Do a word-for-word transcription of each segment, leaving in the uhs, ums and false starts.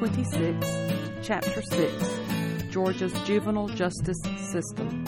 twenty-six, Chapter six, Georgia's Juvenile Justice System.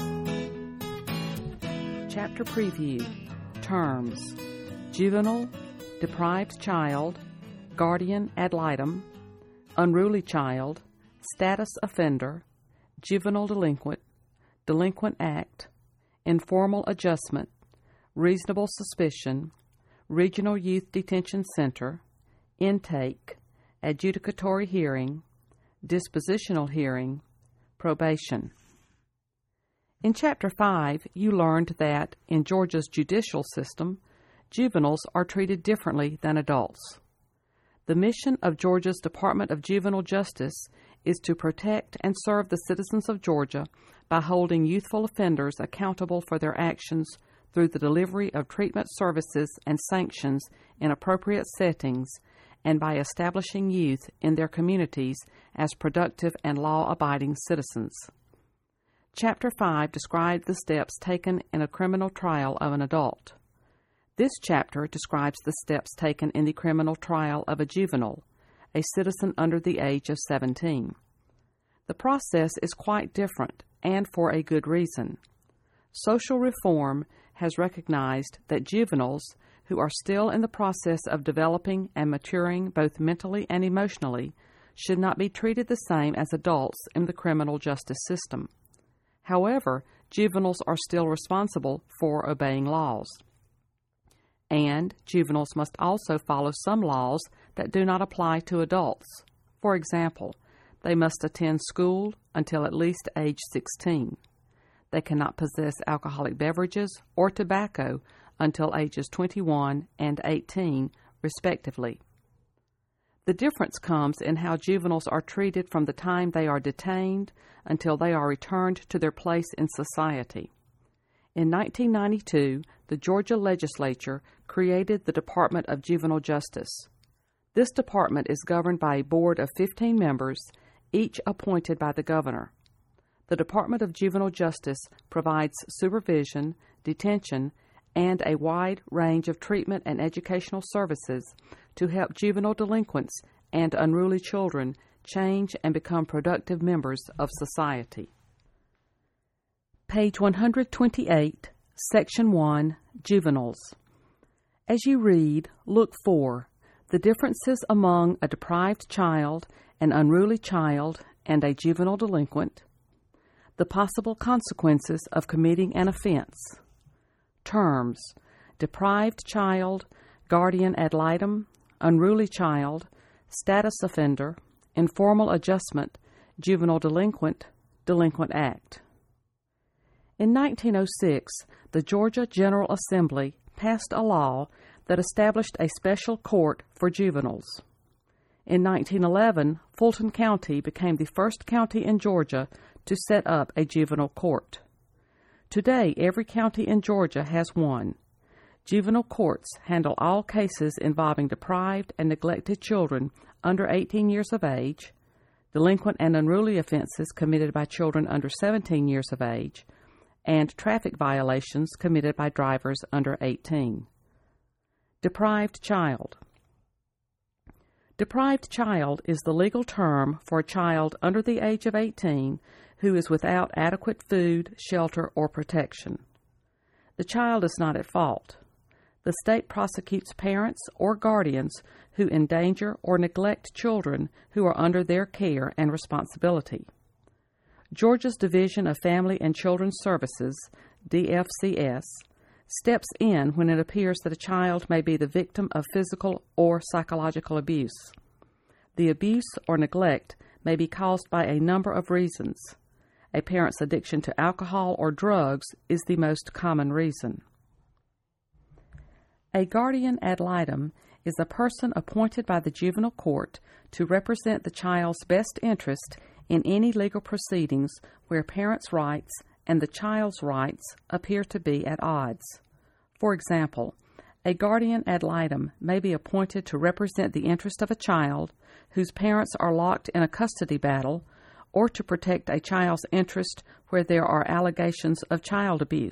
Chapter Preview. Terms: juvenile, deprived child, guardian ad litem, unruly child, status offender, juvenile delinquent, delinquent act, informal adjustment, reasonable suspicion, regional youth detention center, intake, adjudicatory hearing, dispositional hearing, probation. In Chapter five, you learned that, in Georgia's judicial system, juveniles are treated differently than adults. The mission of Georgia's Department of Juvenile Justice is to protect and serve the citizens of Georgia by holding youthful offenders accountable for their actions through the delivery of treatment services and sanctions in appropriate settings, and by establishing youth in their communities as productive and law-abiding citizens. Chapter five described the steps taken in a criminal trial of an adult. This chapter describes the steps taken in the criminal trial of a juvenile, a citizen under the age of seventeen. The process is quite different, and for a good reason. Social reform has recognized that juveniles, who are still in the process of developing and maturing both mentally and emotionally, should not be treated the same as adults in the criminal justice system. However, juveniles are still responsible for obeying laws. And juveniles must also follow some laws that do not apply to adults. For example, they must attend school until at least age sixteen. They cannot possess alcoholic beverages or tobacco until ages twenty-one and eighteen, respectively. The difference comes in how juveniles are treated from the time they are detained until they are returned to their place in society. In nineteen ninety-two, the Georgia legislature created the Department of Juvenile Justice. This department is governed by a board of fifteen members, each appointed by the governor. The Department of Juvenile Justice provides supervision, detention, and a wide range of treatment and educational services to help juvenile delinquents and unruly children change and become productive members of society. Page one hundred twenty-eight, Section one, Juveniles. As you read, look for the differences among a deprived child, an unruly child, and a juvenile delinquent, the possible consequences of committing an offense. Terms: deprived child, guardian ad litem, unruly child, status offender, informal adjustment, juvenile delinquent, delinquent act. In nineteen oh six, the Georgia General Assembly passed a law that established a special court for juveniles. In nineteen eleven, Fulton County became the first county in Georgia to set up a juvenile court. Today, every county in Georgia has one. Juvenile courts handle all cases involving deprived and neglected children under eighteen years of age, delinquent and unruly offenses committed by children under seventeen years of age, and traffic violations committed by drivers under eighteen. Deprived child. Deprived child is the legal term for a child under the age of eighteen who is without adequate food, shelter, or protection. The child is not at fault. The state prosecutes parents or guardians who endanger or neglect children who are under their care and responsibility. Georgia's Division of Family and Children's Services, D F C S, steps in when it appears that a child may be the victim of physical or psychological abuse. The abuse or neglect may be caused by a number of reasons. A parent's addiction to alcohol or drugs is the most common reason. A guardian ad litem is a person appointed by the juvenile court to represent the child's best interest in any legal proceedings where parents' rights and the child's rights appear to be at odds. For example, a guardian ad litem may be appointed to represent the interest of a child whose parents are locked in a custody battle, or to protect a child's interest where there are allegations of child abuse.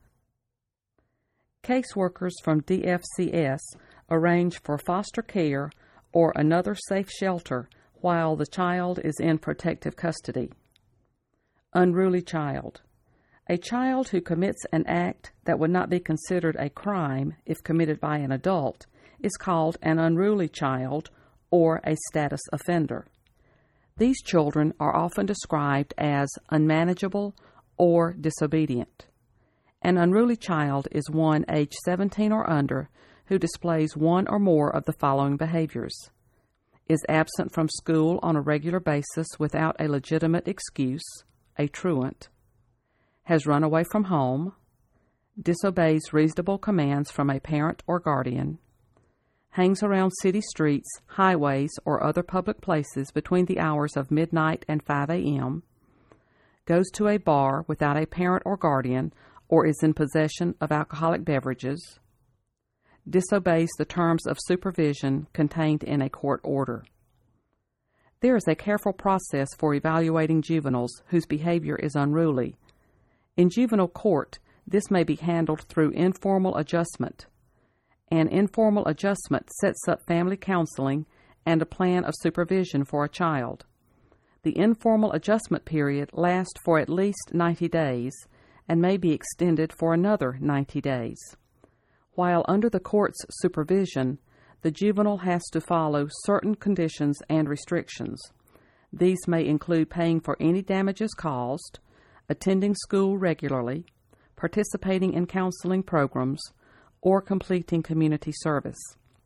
Caseworkers from D F C S arrange for foster care or another safe shelter while the child is in protective custody. Unruly child. A child who commits an act that would not be considered a crime if committed by an adult is called an unruly child or a status offender. These children are often described as unmanageable or disobedient. An unruly child is one age seventeen or under who displays one or more of the following behaviors: is absent from school on a regular basis without a legitimate excuse, a truant, has run away from home, disobeys reasonable commands from a parent or guardian, hangs around city streets, highways, or other public places between the hours of midnight and five a.m., goes to a bar without a parent or guardian, or is in possession of alcoholic beverages, disobeys the terms of supervision contained in a court order. There is a careful process for evaluating juveniles whose behavior is unruly. In juvenile court, this may be handled through informal adjustment. An informal adjustment sets up family counseling and a plan of supervision for a child. The informal adjustment period lasts for at least ninety days and may be extended for another ninety days. While under the court's supervision, the juvenile has to follow certain conditions and restrictions. These may include paying for any damages caused, attending school regularly, participating in counseling programs, or completing community service.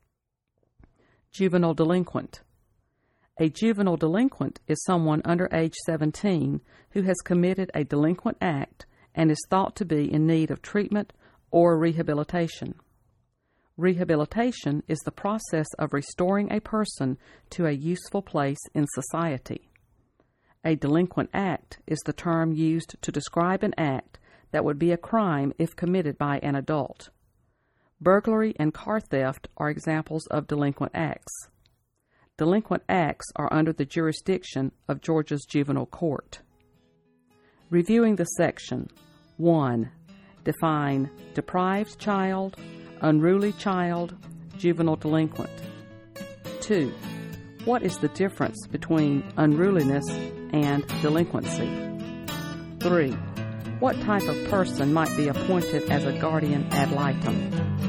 Juvenile delinquent. A juvenile delinquent is someone under age seventeen who has committed a delinquent act and is thought to be in need of treatment or rehabilitation. Rehabilitation is the process of restoring a person to a useful place in society. A delinquent act is the term used to describe an act that would be a crime if committed by an adult. Burglary and car theft are examples of delinquent acts. Delinquent acts are under the jurisdiction of Georgia's juvenile court. Reviewing the section. one. Define deprived child, unruly child, juvenile delinquent. two. What is the difference between unruliness and delinquency? three. What type of person might be appointed as a guardian ad litem?